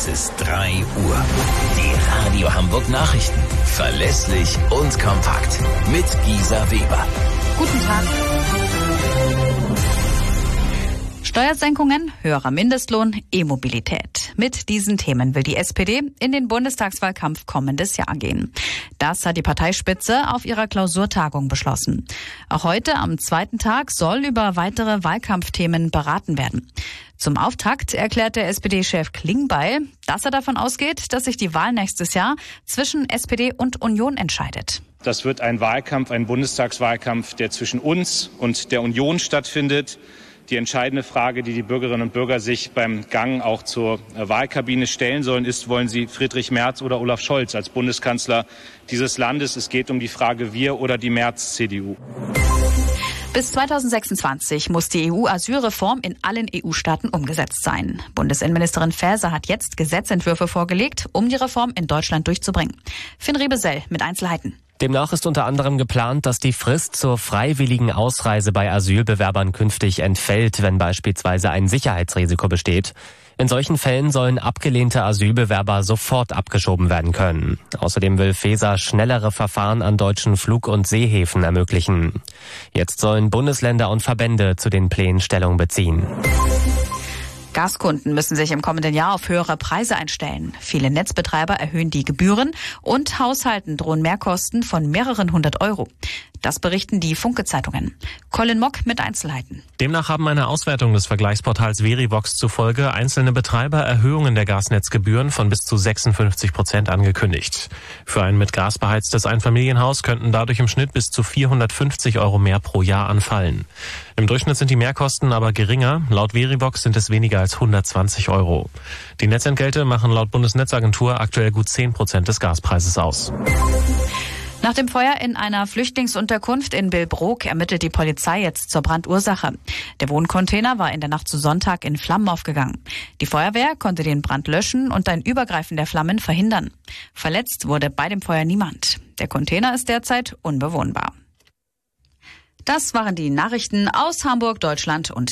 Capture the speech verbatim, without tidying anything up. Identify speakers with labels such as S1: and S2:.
S1: Es ist drei Uhr. Die Radio Hamburg Nachrichten. Verlässlich und kompakt. Mit Gisa Weber.
S2: Guten Tag. Steuersenkungen, höherer Mindestlohn, E-Mobilität. Mit diesen Themen will die S P D in den Bundestagswahlkampf kommendes Jahr gehen. Das hat die Parteispitze auf ihrer Klausurtagung beschlossen. Auch heute am zweiten Tag soll über weitere Wahlkampfthemen beraten werden. Zum Auftakt erklärt der S P D-Chef Klingbeil, dass er davon ausgeht, dass sich die Wahl nächstes Jahr zwischen S P D und Union entscheidet.
S3: Das wird ein Wahlkampf, ein Bundestagswahlkampf, der zwischen uns und der Union stattfindet. Die entscheidende Frage, die die Bürgerinnen und Bürger sich beim Gang auch zur Wahlkabine stellen sollen, ist, wollen sie Friedrich Merz oder Olaf Scholz als Bundeskanzler dieses Landes? Es geht um die Frage wir oder die Merz-C D U.
S2: Bis zweitausendsechsundzwanzig muss die E U-Asylreform in allen E U-Staaten umgesetzt sein. Bundesinnenministerin Faeser hat jetzt Gesetzentwürfe vorgelegt, um die Reform in Deutschland durchzubringen. Finn Rebesell mit Einzelheiten.
S4: Demnach ist unter anderem geplant, dass die Frist zur freiwilligen Ausreise bei Asylbewerbern künftig entfällt, wenn beispielsweise ein Sicherheitsrisiko besteht. In solchen Fällen sollen abgelehnte Asylbewerber sofort abgeschoben werden können. Außerdem will Faeser schnellere Verfahren an deutschen Flug- und Seehäfen ermöglichen. Jetzt sollen Bundesländer und Verbände zu den Plänen Stellung beziehen.
S2: Gaskunden müssen sich im kommenden Jahr auf höhere Preise einstellen. Viele Netzbetreiber erhöhen die Gebühren und Haushalten drohen Mehrkosten von mehreren hundert Euro. Das berichten die Funke-Zeitungen. Colin Mock mit Einzelheiten.
S5: Demnach haben eine Auswertung des Vergleichsportals Verivox zufolge einzelne Betreiber Erhöhungen der Gasnetzgebühren von bis zu sechsundfünfzig Prozent angekündigt. Für ein mit Gas beheiztes Einfamilienhaus könnten dadurch im Schnitt bis zu vierhundertfünfzig Euro mehr pro Jahr anfallen. Im Durchschnitt sind die Mehrkosten aber geringer. Laut Verivox sind es weniger als hundertzwanzig Euro. Die Netzentgelte machen laut Bundesnetzagentur aktuell gut zehn Prozent des Gaspreises aus.
S2: Nach dem Feuer in einer Flüchtlingsunterkunft in Billbrook ermittelt die Polizei jetzt zur Brandursache. Der Wohncontainer war in der Nacht zu Sonntag in Flammen aufgegangen. Die Feuerwehr konnte den Brand löschen und ein Übergreifen der Flammen verhindern. Verletzt wurde bei dem Feuer niemand. Der Container ist derzeit unbewohnbar. Das waren die Nachrichten aus Hamburg, Deutschland und